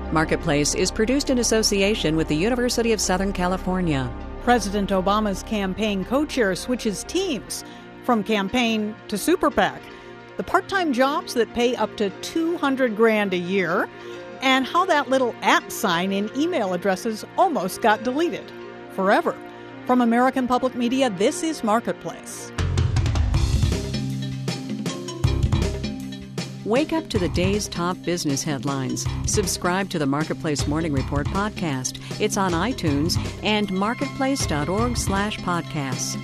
Marketplace is produced in association with the University of Southern California. President Obama's campaign co-chair switches teams from campaign to super PAC. The part-time jobs that pay up to $200,000 a year, and how that little @ sign in email addresses almost got deleted forever. From American Public Media, this is Marketplace. Wake up to the day's top business headlines. Subscribe to the Marketplace Morning Report podcast. It's on iTunes and marketplace.org/podcasts.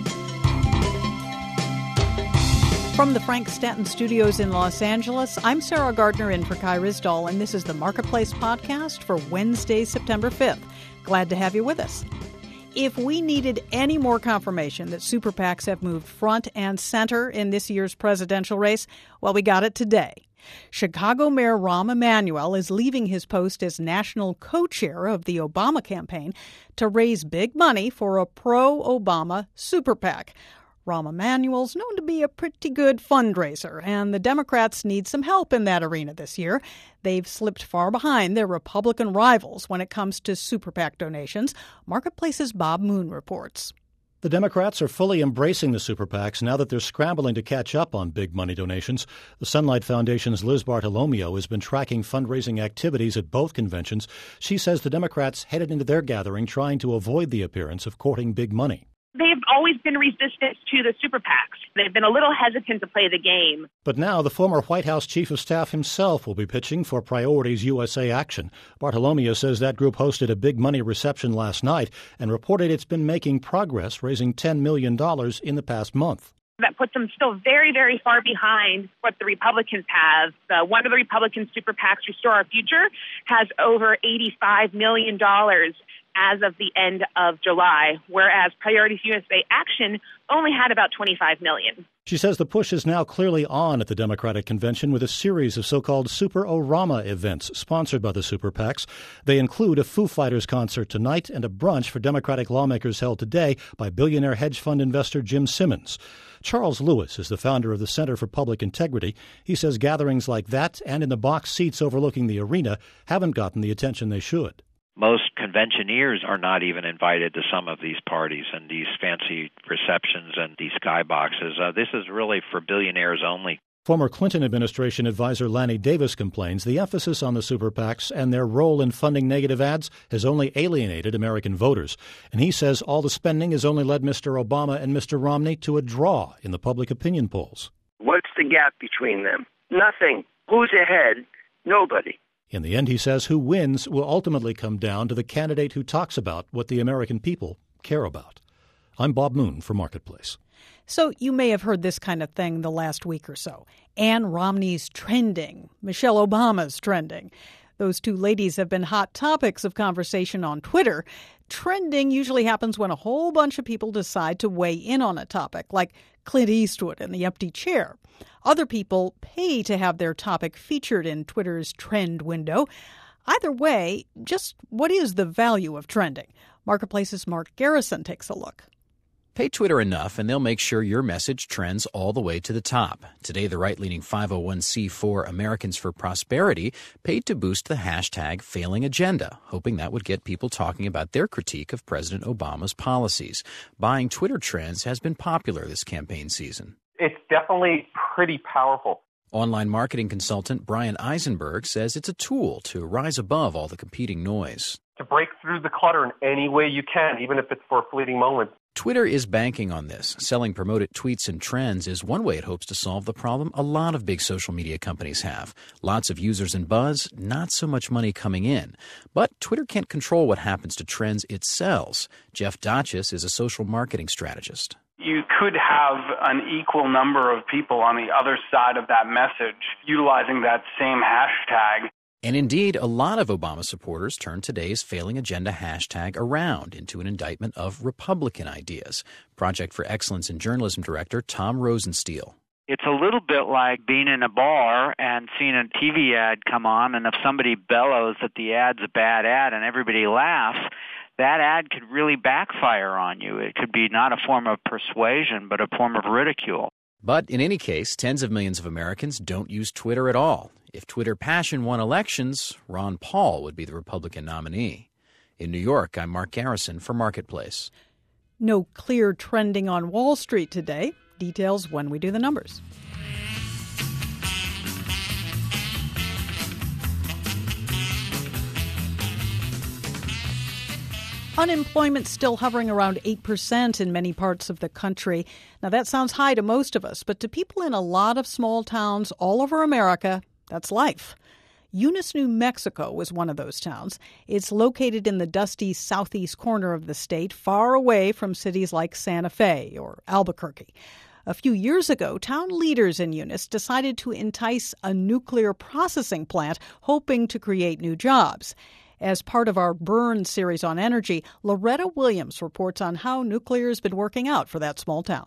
From the Frank Stanton Studios in Los Angeles, I'm Sarah Gardner in for Kai Ryssdal, and this is the Marketplace podcast for Wednesday, September 5th. Glad to have you with us. If we needed any more confirmation that super PACs have moved front and center in this year's presidential race, well, we got it today. Chicago Mayor Rahm Emanuel is leaving his post as national co-chair of the Obama campaign to raise big money for a pro-Obama super PAC. Rahm Emanuel's known to be a pretty good fundraiser, and the Democrats need some help in that arena this year. They've slipped far behind their Republican rivals when it comes to super PAC donations. Marketplace's Bob Moon reports. The Democrats are fully embracing the super PACs now that they're scrambling to catch up on big money donations. The Sunlight Foundation's Liz Bartolomeo has been tracking fundraising activities at both conventions. She says the Democrats headed into their gathering trying to avoid the appearance of courting big money. They've always been resistant to the super PACs. They've been a little hesitant to play the game. But now the former White House chief of staff himself will be pitching for Priorities USA Action. Bartolomeo says that group hosted a big money reception last night and reported it's been making progress, raising $10 million in the past month. That puts them still very, very far behind what the Republicans have. One of the Republican super PACs, Restore Our Future, has over $85 million as of the end of July, whereas Priorities USA Action only had about $25 million. She says the push is now clearly on at the Democratic Convention with a series of so-called Super Orama events sponsored by the super PACs. They include a Foo Fighters concert tonight and a brunch for Democratic lawmakers held today by billionaire hedge fund investor Jim Simmons. Charles Lewis is the founder of the Center for Public Integrity. He says gatherings like that and in the box seats overlooking the arena haven't gotten the attention they should. Most conventioneers are not even invited to some of these parties and these fancy receptions and these skyboxes. This is really for billionaires only. Former Clinton administration advisor Lanny Davis complains the emphasis on the super PACs and their role in funding negative ads has only alienated American voters. And he says all the spending has only led Mr. Obama and Mr. Romney to a draw in the public opinion polls. What's the gap between them? Nothing. Who's ahead? Nobody. In the end, he says, who wins will ultimately come down to the candidate who talks about what the American people care about. I'm Bob Moon for Marketplace. So you may have heard this kind of thing the last week or so. Ann Romney's trending. Michelle Obama's trending. Those two ladies have been hot topics of conversation on Twitter. Trending usually happens when a whole bunch of people decide to weigh in on a topic, like Clint Eastwood and the empty chair. Other people pay to have their topic featured in Twitter's trend window. Either way, just what is the value of trending? Marketplace's Mark Garrison takes a look. Pay Twitter enough, and they'll make sure your message trends all the way to the top. Today, the right-leaning 501c4 Americans for Prosperity paid to boost the hashtag Failing Agenda, hoping that would get people talking about their critique of President Obama's policies. Buying Twitter trends has been popular this campaign season. It's definitely pretty powerful. Online marketing consultant Brian Eisenberg says it's a tool to rise above all the competing noise. To break through the clutter in any way you can, even if it's for a fleeting moment. Twitter is banking on this. Selling promoted tweets and trends is one way it hopes to solve the problem a lot of big social media companies have. Lots of users and buzz, not so much money coming in. But Twitter can't control what happens to trends it sells. Jeff Dachis is a social marketing strategist. You could have an equal number of people on the other side of that message utilizing that same hashtag. And indeed, a lot of Obama supporters turned today's Failing Agenda hashtag around into an indictment of Republican ideas. Project for Excellence in Journalism director Tom Rosenstiel. It's a little bit like being in a bar and seeing a TV ad come on, and if somebody bellows that the ad's a bad ad and everybody laughs, that ad could really backfire on you. It could be not a form of persuasion, but a form of ridicule. But in any case, tens of millions of Americans don't use Twitter at all. If Twitter passion won elections, Ron Paul would be the Republican nominee. In New York, I'm Mark Garrison for Marketplace. No clear trending on Wall Street today. Details when we do the numbers. Unemployment still hovering around 8% in many parts of the country. Now, that sounds high to most of us, but to people in a lot of small towns all over America, that's life. Eunice, New Mexico was one of those towns. It's located in the dusty southeast corner of the state, far away from cities like Santa Fe or Albuquerque. A few years ago, town leaders in Eunice decided to entice a nuclear processing plant, hoping to create new jobs. As part of our Burn series on energy, Loretta Williams reports on how nuclear has been working out for that small town.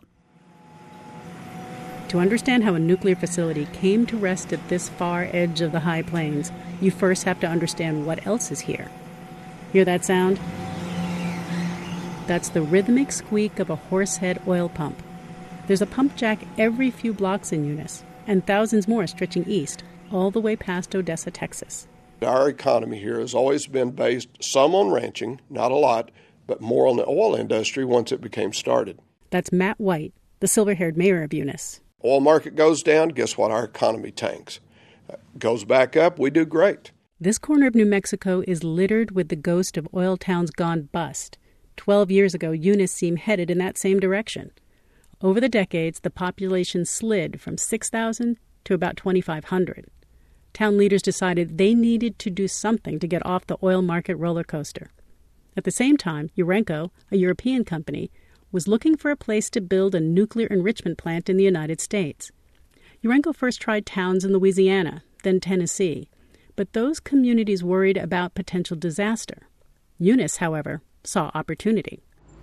To understand how a nuclear facility came to rest at this far edge of the high plains, you first have to understand what else is here. Hear that sound? That's the rhythmic squeak of a horsehead oil pump. There's a pump jack every few blocks in Eunice, and thousands more stretching east, all the way past Odessa, Texas. Our economy here has always been based some on ranching, not a lot, but more on the oil industry once it became started. That's Matt White, the silver-haired mayor of Eunice. Oil market goes down, guess what? Our economy tanks. Goes back up, we do great. This corner of New Mexico is littered with the ghost of oil towns gone bust. 12 years ago, Eunice seemed headed in that same direction. Over the decades, the population slid from 6,000 to about 2,500. Town leaders decided they needed to do something to get off the oil market roller coaster. At the same time, Urenco, a European company, was looking for a place to build a nuclear enrichment plant in the United States. Urenco first tried towns in Louisiana, then Tennessee, but those communities worried about potential disaster. Eunice, however, saw opportunity.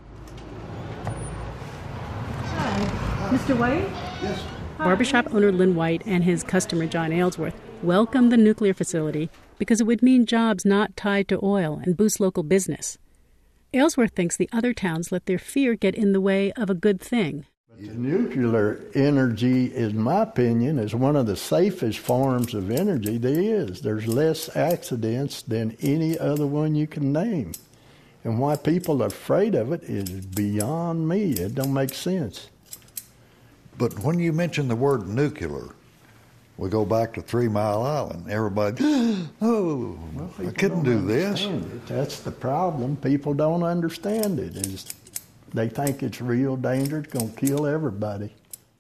Hi. Mr. White? Yes. Barbershop owner Lynn White and his customer John Aylesworth welcomed the nuclear facility because it would mean jobs not tied to oil and boost local business. Aylesworth thinks the other towns let their fear get in the way of a good thing. Nuclear energy, in my opinion, is one of the safest forms of energy there is. There's less accidents than any other one you can name. And why people are afraid of it is beyond me. It don't make sense. But when you mention the word nuclear, we go back to 3 Mile Island. Everybody, oh, well, I couldn't do this. That's the problem. People don't understand it. They think it's real dangerous, going to kill everybody.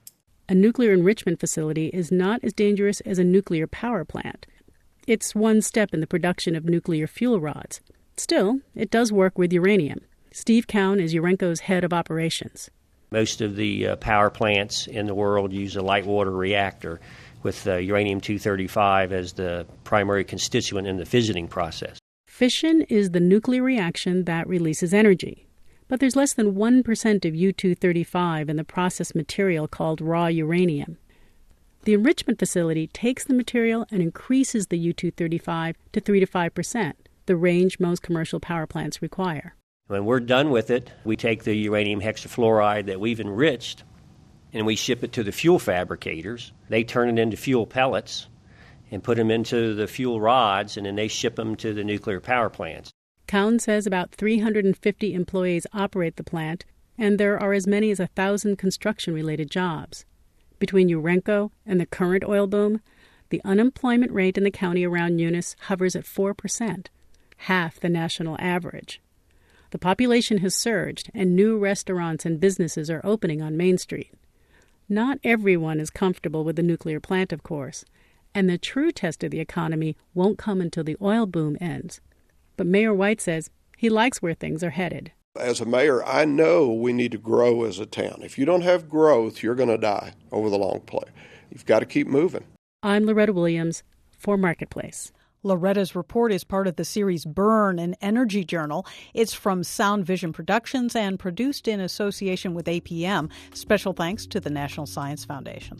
A nuclear enrichment facility is not as dangerous as a nuclear power plant. It's one step in the production of nuclear fuel rods. Still, it does work with uranium. Steve Cowan is Urenco's head of operations. Most of the power plants in the world use a light water reactor with uranium-235 as the primary constituent in the fissioning process. Fission is the nuclear reaction that releases energy. But there's less than 1% of U-235 in the processed material called raw uranium. The enrichment facility takes the material and increases the U-235 to 3 to 5%, the range most commercial power plants require. When we're done with it, we take the uranium hexafluoride that we've enriched and we ship it to the fuel fabricators. They turn it into fuel pellets and put them into the fuel rods, and then they ship them to the nuclear power plants. Cowan says about 350 employees operate the plant, and there are as many as 1,000 construction-related jobs. Between Urenco and the current oil boom, the unemployment rate in the county around Eunice hovers at 4%, half the national average. The population has surged, and new restaurants and businesses are opening on Main Street. Not everyone is comfortable with the nuclear plant, of course, and the true test of the economy won't come until the oil boom ends. But Mayor White says he likes where things are headed. As a mayor, I know we need to grow as a town. If you don't have growth, you're going to die over the long play. You've got to keep moving. I'm Loretta Williams for Marketplace. Loretta's report is part of the series Burn, an energy journal. It's from Sound Vision Productions and produced in association with APM. Special thanks to the National Science Foundation.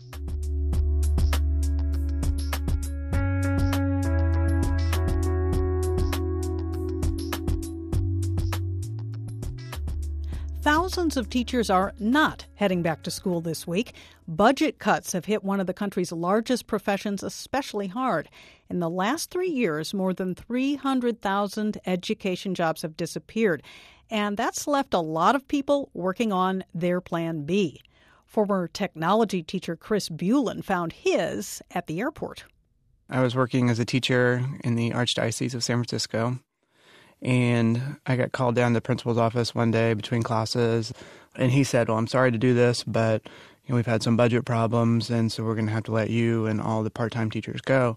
Thousands thousands of teachers are not heading back to school this week. Budget cuts have hit one of the country's largest professions especially hard. In the last 3 years, more than 300,000 education jobs have disappeared, and that's left a lot of people working on their plan B. Former technology teacher Chris Bulin found his at the airport. I was working as a teacher in the Archdiocese of San Francisco, and I got called down to the principal's office one day between classes, and he said, well, I'm sorry to do this, but we've had some budget problems, and so we're going to have to let you and all the part-time teachers go.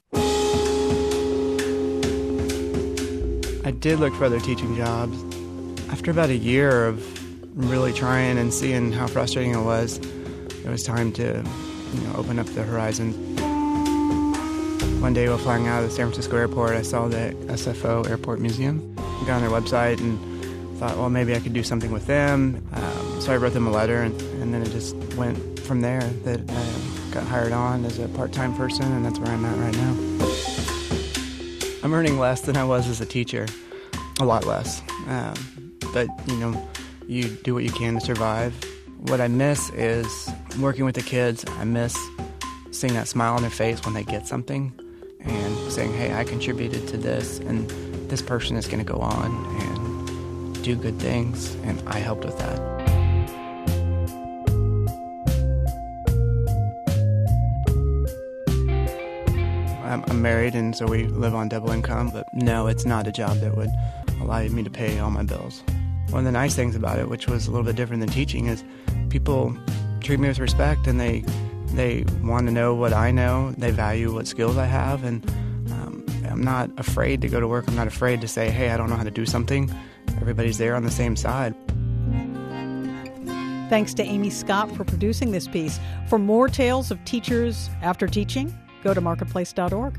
I did look for other teaching jobs. After about a year of really trying and seeing how frustrating it was time to open up the horizon. One day while flying out of the San Francisco airport, I saw the SFO Airport Museum. I got on their website and thought, well, maybe I could do something with them. So I wrote them a letter, and then it just went from there that I got hired on as a part-time person, and that's where I'm at right now. I'm earning less than I was as a teacher, a lot less. But, you do what you can to survive. What I miss is working with the kids. I miss seeing that smile on their face when they get something and saying, hey, I contributed to this, and this person is going to go on and do good things, and I helped with that. I'm married, and so we live on double income, but no, it's not a job that would allow me to pay all my bills. One of the nice things about it, which was a little bit different than teaching, is people treat me with respect, and they want to know what I know. They value what skills I have, and I'm not afraid to go to work. I'm not afraid to say, hey, I don't know how to do something. Everybody's there on the same side. Thanks to Amy Scott for producing this piece. For more tales of teachers after teaching, go to marketplace.org.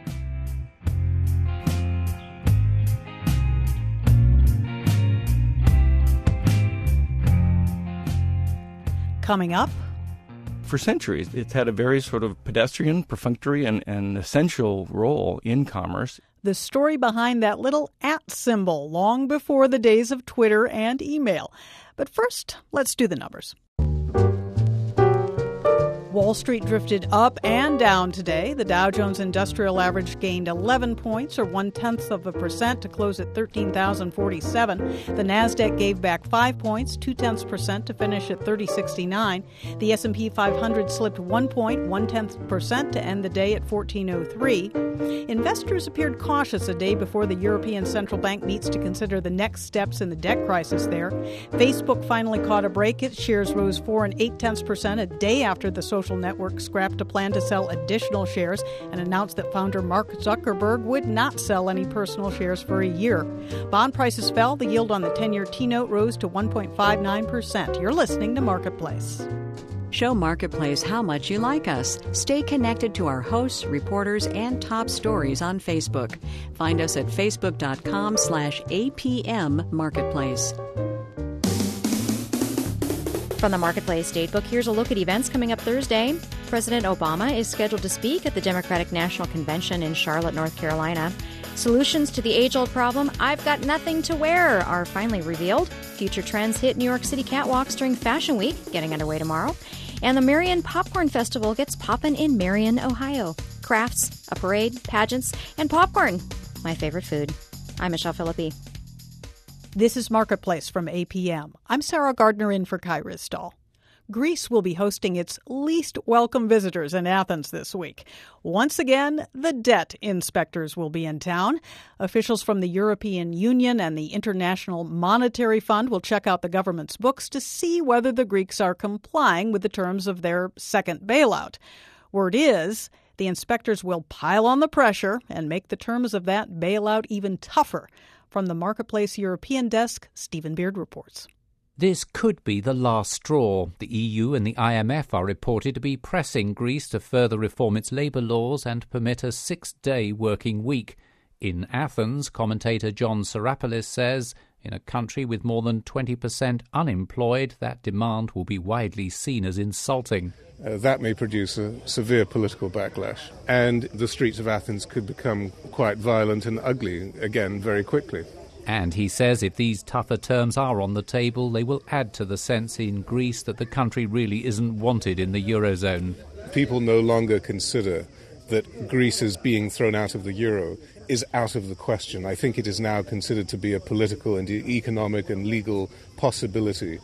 Coming up. For centuries, it's had a very sort of pedestrian, perfunctory, and essential role in commerce. The story behind that little @ symbol long before the days of Twitter and email. But first, let's do the numbers. Wall Street drifted up and down today. The Dow Jones Industrial Average gained 11 points, or 0.1% to close at 13,047. The Nasdaq gave back 5 points, 0.2% to finish at 3069. The S&P 500 slipped 1 point, 0.1% to end the day at 1403. Investors appeared cautious a day before the European Central Bank meets to consider the next steps in the debt crisis there. Facebook finally caught a break. Its shares rose 4.8% a day after the social network scrapped a plan to sell additional shares and announced that founder Mark Zuckerberg would not sell any personal shares for a year. Bond prices fell. The yield on the 10-year T-note rose to 1.59%. You're listening to Marketplace. Show Marketplace how much you like us. Stay connected to our hosts, reporters, and top stories on Facebook. Find us at facebook.com/APM Marketplace. From the Marketplace Datebook, here's a look at events coming up Thursday. President Obama is scheduled to speak at the Democratic National Convention in Charlotte, North Carolina. Solutions to the age-old problem, I've got nothing to wear, are finally revealed. Future trends hit New York City catwalks during Fashion Week, getting underway tomorrow. And the Marion Popcorn Festival gets poppin' in Marion, Ohio. Crafts, a parade, pageants, and popcorn. My favorite food. I'm Michelle Philippi. This is Marketplace from APM. I'm Sarah Gardner in for Kai Risdall. Greece will be hosting its least welcome visitors in Athens this week. Once again, the debt inspectors will be in town. Officials from the European Union and the International Monetary Fund will check out the government's books to see whether the Greeks are complying with the terms of their second bailout. Word is, the inspectors will pile on the pressure and make the terms of that bailout even tougher. From the Marketplace European desk, Stephen Beard reports. This could be the last straw. The EU and the IMF are reported to be pressing Greece to further reform its labour laws and permit a 6-day working week. In Athens, commentator John Serapoulos says, in a country with more than 20% unemployed, that demand will be widely seen as insulting. That may produce a severe political backlash, and the streets of Athens could become quite violent and ugly again very quickly. And he says if these tougher terms are on the table, they will add to the sense in Greece that the country really isn't wanted in the Eurozone. People no longer consider that Greece's being thrown out of the euro is out of the question. I think it is now considered to be a political and economic and legal possibility.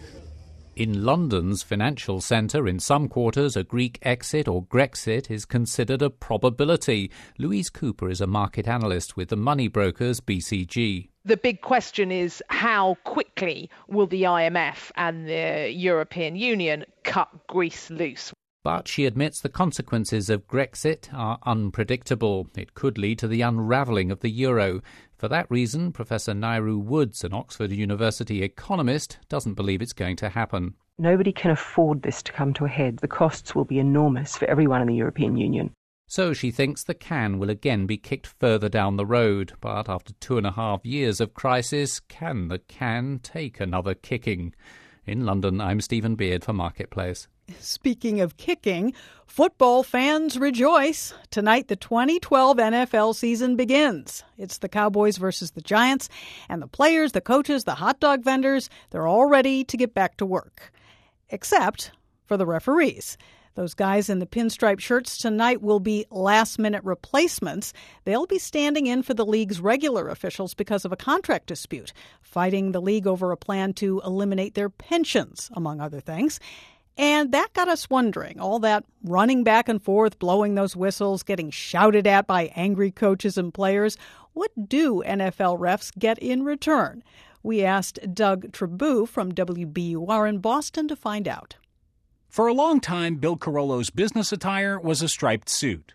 In London's financial centre, in some quarters, a Greek exit or Grexit is considered a probability. Louise Cooper is a market analyst with the money brokers BCG. The big question is how quickly will the IMF and the European Union cut Greece loose? But she admits the consequences of Grexit are unpredictable. It could lead to the unravelling of the euro. For that reason, Professor Nairu Woods, an Oxford University economist, doesn't believe it's going to happen. Nobody can afford this to come to a head. The costs will be enormous for everyone in the European Union. So she thinks the can will again be kicked further down the road. But after 2.5 years of crisis, can the can take another kicking? In London, I'm Stephen Beard for Marketplace. Speaking of kicking, football fans rejoice. Tonight, the 2012 NFL season begins. It's the Cowboys versus the Giants, and the players, the coaches, the hot dog vendors, they're all ready to get back to work. Except for the referees. Those guys in the pinstripe shirts tonight will be last-minute replacements. They'll be standing in for the league's regular officials because of a contract dispute, fighting the league over a plan to eliminate their pensions, among other things. And that got us wondering, all that running back and forth, blowing those whistles, getting shouted at by angry coaches and players, what do NFL refs get in return? We asked Doug Trabue from WBUR in Boston to find out. For a long time, Bill Carollo's business attire was a striped suit.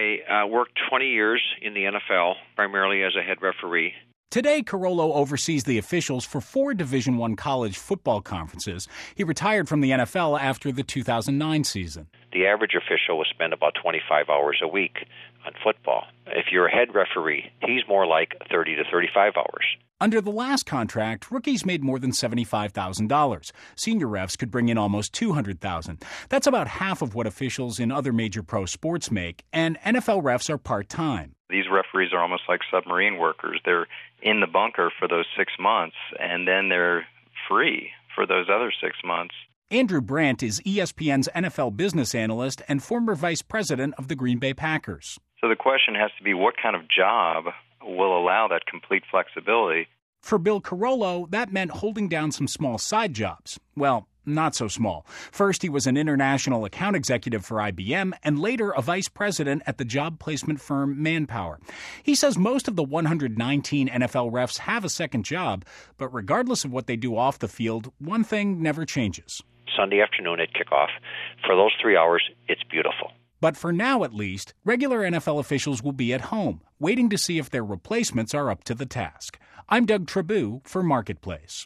I worked 20 years in the NFL, primarily as a head referee. Today, Carollo oversees the officials for 4 Division I college football conferences. He retired from the NFL after the 2009 season. The average official will spend about 25 hours a week on football. If you're a head referee, he's more like 30 to 35 hours. Under the last contract, rookies made more than $75,000. Senior refs could bring in almost $200,000. That's about half of what officials in other major pro sports make, and NFL refs are part-time. These referees are almost like submarine workers. They're in the bunker for those 6 months, and then they're free for those other 6 months. Andrew Brandt is ESPN's NFL business analyst and former vice president of the Green Bay Packers. So the question has to be, what kind of job will allow that complete flexibility? For Bill Carollo, that meant holding down some small side jobs. Well, not so small. First, he was an international account executive for IBM and later a vice president at the job placement firm Manpower. He says most of the 119 NFL refs have a second job, but regardless of what they do off the field, one thing never changes. Sunday afternoon at kickoff, for those 3 hours, it's beautiful. But for now, at least, regular NFL officials will be at home, waiting to see if their replacements are up to the task. I'm Doug Trabue for Marketplace.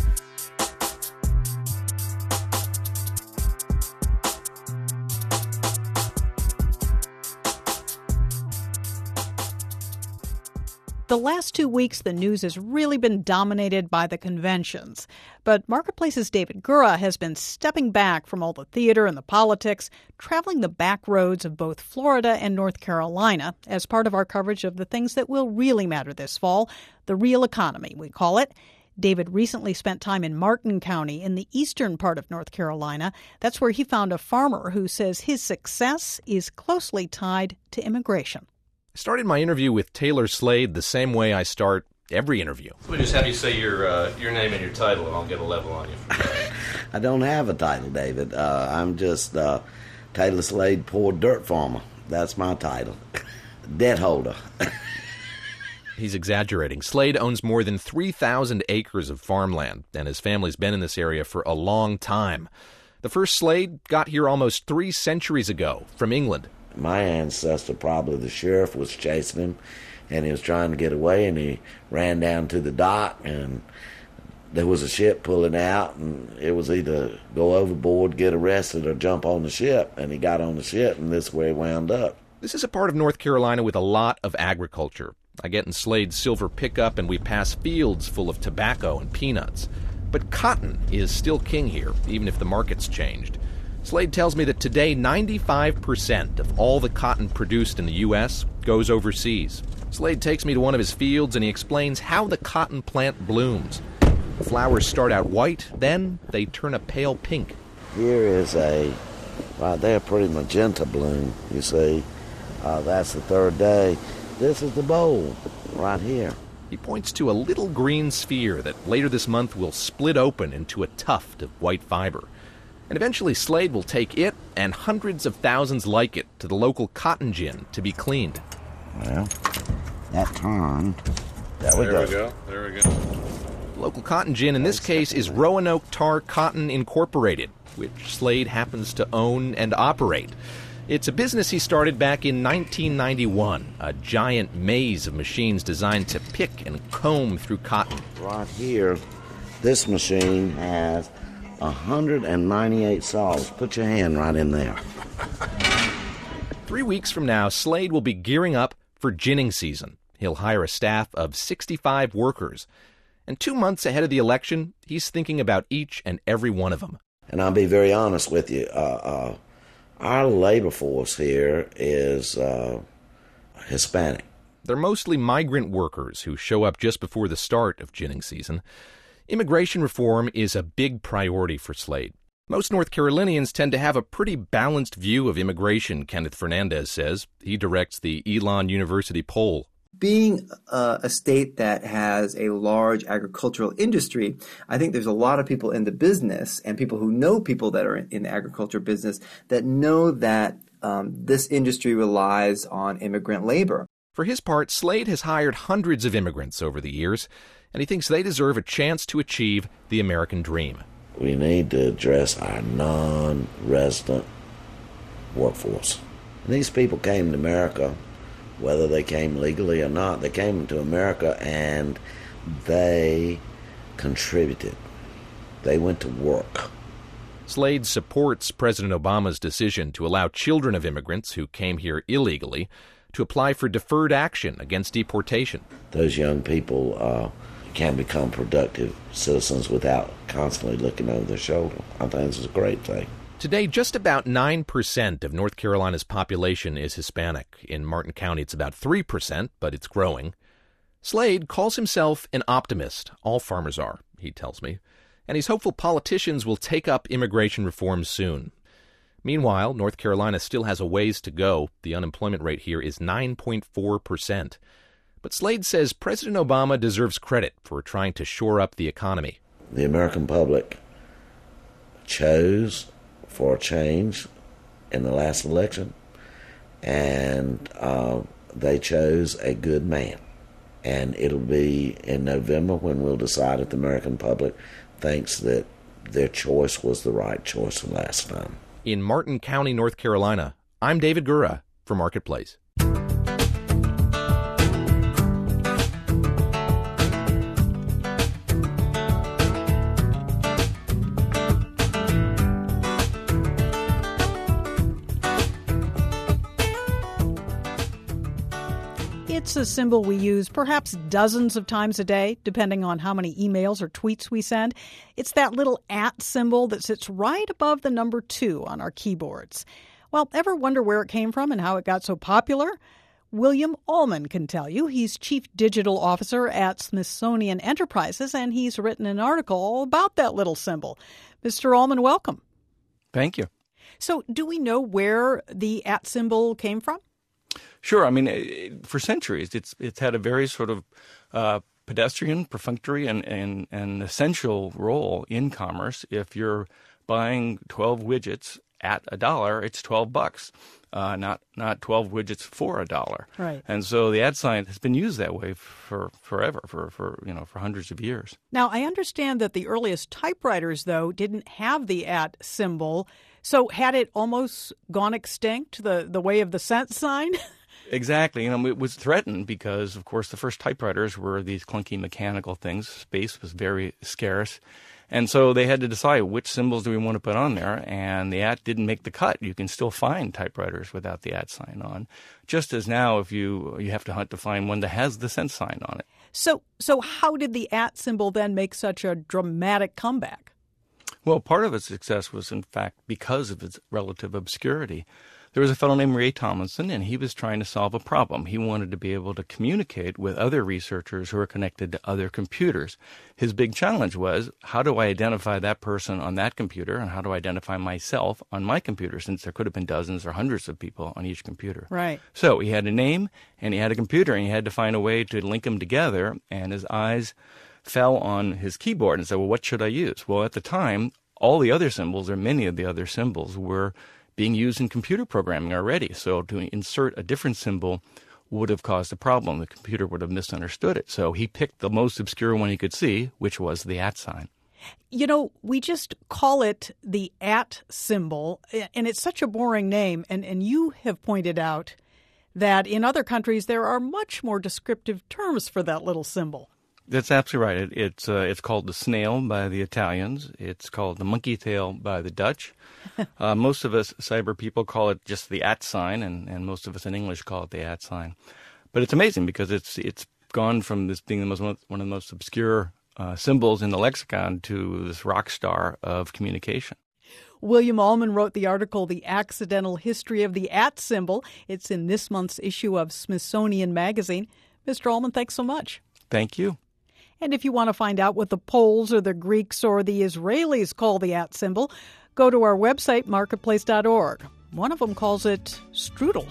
The last 2 weeks, the news has really been dominated by the conventions. But Marketplace's David Gura has been stepping back from all the theater and the politics, traveling the back roads of both Florida and North Carolina as part of our coverage of the things that will really matter this fall, the real economy, we call it. David recently spent time in Martin County in the eastern part of North Carolina. That's where he found a farmer who says his success is closely tied to immigration. I started my interview with Taylor Slade the same way I start every interview. We just have you say your name and your title, and I'll get a level on you from there. I don't have a title, David. I'm just Taylor Slade, poor dirt farmer. That's my title. Debt holder. He's exaggerating. Slade owns more than 3,000 acres of farmland, and his family's been in this area for a long time. The first Slade got here almost 3 centuries ago from England. My ancestor, probably the sheriff, was chasing him, and he was trying to get away, and he ran down to the dock, and there was a ship pulling out, and it was either go overboard, get arrested, or jump on the ship, and he got on the ship, and this is where he wound up. This is a part of North Carolina with a lot of agriculture. I get in Slade's silver pickup, and we pass fields full of tobacco and peanuts. But cotton is still king here, even if the market's changed. Slade tells me that today 95% of all the cotton produced in the U.S. goes overseas. Slade takes me to one of his fields and he explains how the cotton plant blooms. The flowers start out white, then they turn a pale pink. Here is right there, pretty magenta bloom, you see. That's the third day. This is the bowl, right here. He points to a little green sphere that later this month will split open into a tuft of white fiber. And eventually Slade will take it and hundreds of thousands like it to the local cotton gin to be cleaned. Well, that turned. There we go. There we go. The local cotton gin in this case is Roanoke Tar Cotton Incorporated, which Slade happens to own and operate. It's a business he started back in 1991, a giant maze of machines designed to pick and comb through cotton. Right here, this machine has 198 saws. Put your hand right in there. 3 weeks from now, Slade will be gearing up for ginning season. He'll hire a staff of 65 workers. And 2 months ahead of the election, he's thinking about each and every one of them. And I'll be very honest with you. Our labor force here is Hispanic. They're mostly migrant workers who show up just before the start of ginning season. Immigration reform is a big priority for Slade. Most North Carolinians tend to have a pretty balanced view of immigration, Kenneth Fernandez says. He directs the Elon University poll. Being a state that has a large agricultural industry, I think there's a lot of people in the business and people who know people that are in the agriculture business that know that this industry relies on immigrant labor. For his part, Slade has hired hundreds of immigrants over the years, and he thinks they deserve a chance to achieve the American dream. We need to address our non-resident workforce. And these people came to America. Whether they came legally or not, they came to America and they contributed. They went to work. Slade supports President Obama's decision to allow children of immigrants who came here illegally to apply for deferred action against deportation. Those young people can become productive citizens without constantly looking over their shoulder. I think this is a great thing. Today, just about 9% of North Carolina's population is Hispanic. In Martin County, it's about 3%, but it's growing. Slade calls himself an optimist. All farmers are, he tells me. And he's hopeful politicians will take up immigration reform soon. Meanwhile, North Carolina still has a ways to go. The unemployment rate here is 9.4%. But Slade says President Obama deserves credit for trying to shore up the economy. The American public chose for a change in the last election, and they chose a good man. And it'll be in November when we'll decide if the American public thinks that their choice was the right choice last time. In Martin County, North Carolina, I'm David Gura for Marketplace. It's a symbol we use perhaps dozens of times a day, depending on how many emails or tweets we send. It's that little @ symbol that sits right above the number 2 on our keyboards. Well, ever wonder where it came from and how it got so popular? William Allman can tell you. He's Chief Digital Officer at Smithsonian Enterprises, and he's written an article all about that little symbol. Mr. Allman, welcome. Thank you. So do we know where the @ symbol came from? Sure. I mean, for centuries, it's had a very sort of pedestrian, perfunctory, and essential role in commerce. If you're buying 12 widgets at $1, it's $12, not 12 widgets for $1. Right. And so the @ sign has been used that way for forever, for hundreds of years. Now, I understand that the earliest typewriters, though, didn't have the @ symbol. So had it almost gone extinct, the way of the cent sign? Exactly. It was threatened because, of course, the first typewriters were these clunky mechanical things. Space was very scarce. And so they had to decide which symbols do we want to put on there, and the @ didn't make the cut. You can still find typewriters without the @ sign on, just as now if you have to hunt to find one that has the cent sign on it. So how did the @ symbol then make such a dramatic comeback? Well, part of its success was, in fact, because of its relative obscurity. There was a fellow named Ray Tomlinson, and he was trying to solve a problem. He wanted to be able to communicate with other researchers who are connected to other computers. His big challenge was, how do I identify that person on that computer, and how do I identify myself on my computer, since there could have been dozens or hundreds of people on each computer. Right. So he had a name, and he had a computer, and he had to find a way to link them together, and his eyes fell on his keyboard and said, well, what should I use? Well, at the time, all the other symbols, or many of the other symbols, were being used in computer programming already. So to insert a different symbol would have caused a problem. The computer would have misunderstood it. So he picked the most obscure one he could see, which was the @ sign. You know, we just call it the @ symbol, and it's such a boring name. And you have pointed out that in other countries there are much more descriptive terms for that little symbol. That's absolutely right. It's called the snail by the Italians. It's called the monkey tail by the Dutch. Most of us cyber people call it just the @ sign, and most of us in English call it the @ sign. But it's amazing because it's gone from this being one of the most obscure symbols in the lexicon to this rock star of communication. William Allman wrote the article, The Accidental History of the @ Symbol. It's in this month's issue of Smithsonian Magazine. Mr. Allman, thanks so much. Thank you. And if you want to find out what the Poles or the Greeks or the Israelis call the @ symbol, go to our website, marketplace.org. One of them calls it strudel.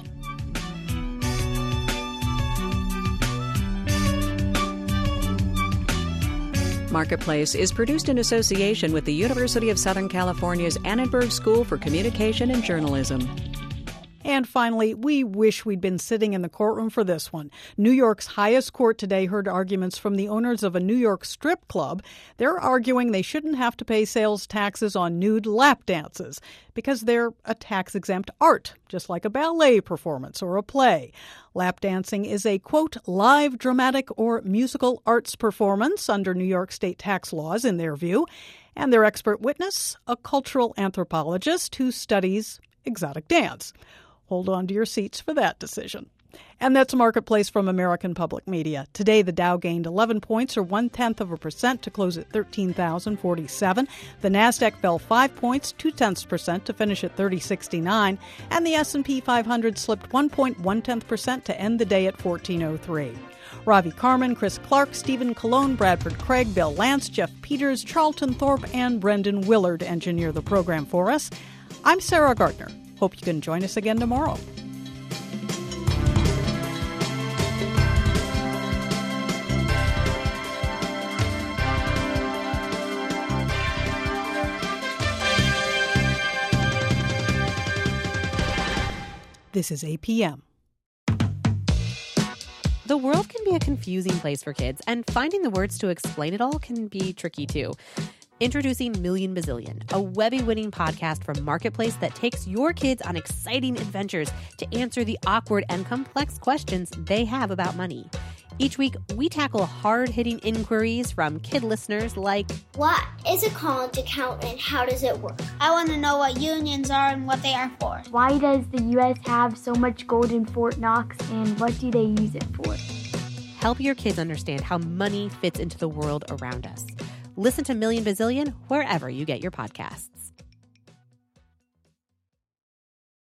Marketplace is produced in association with the University of Southern California's Annenberg School for Communication and Journalism. And finally, we wish we'd been sitting in the courtroom for this one. New York's highest court today heard arguments from the owners of a New York strip club. They're arguing they shouldn't have to pay sales taxes on nude lap dances because they're a tax-exempt art, just like a ballet performance or a play. Lap dancing is a, quote, live dramatic or musical arts performance under New York state tax laws, in their view. And their expert witness, a cultural anthropologist who studies exotic dance. Hold on to your seats for that decision. And that's Marketplace from American Public Media. Today, the Dow gained 11 points, or 0.1% to close at 13,047. The Nasdaq fell 5 points, 0.2% to finish at 3069. And the S&P 500 slipped 1.1% to end the day at 1403. Ravi Carmen, Chris Clark, Stephen Colon, Bradford Craig, Bill Lance, Jeff Peters, Charlton Thorpe, and Brendan Willard engineer the program for us. I'm Sarah Gardner. Hope you can join us again tomorrow. This is APM. The world can be a confusing place for kids, and finding the words to explain it all can be tricky too. Introducing Million Bazillion, a Webby-winning podcast from Marketplace that takes your kids on exciting adventures to answer the awkward and complex questions they have about money. Each week, we tackle hard-hitting inquiries from kid listeners like, what is a college account and how does it work? I want to know what unions are and what they are for. Why does the U.S. have so much gold in Fort Knox and what do they use it for? Help your kids understand how money fits into the world around us. Listen to Million Bazillion wherever you get your podcasts.